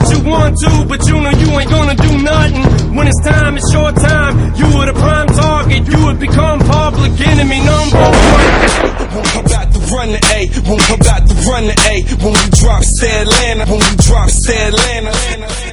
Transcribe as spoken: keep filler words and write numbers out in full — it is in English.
you want to, but you know you ain't gonna do nothing. When it's time, it's your time. You were the prime target, you would become public enemy number one. When we about to run the A, when we about to run the A, when we drop, stay Atlanta, when we drop, stay Atlanta.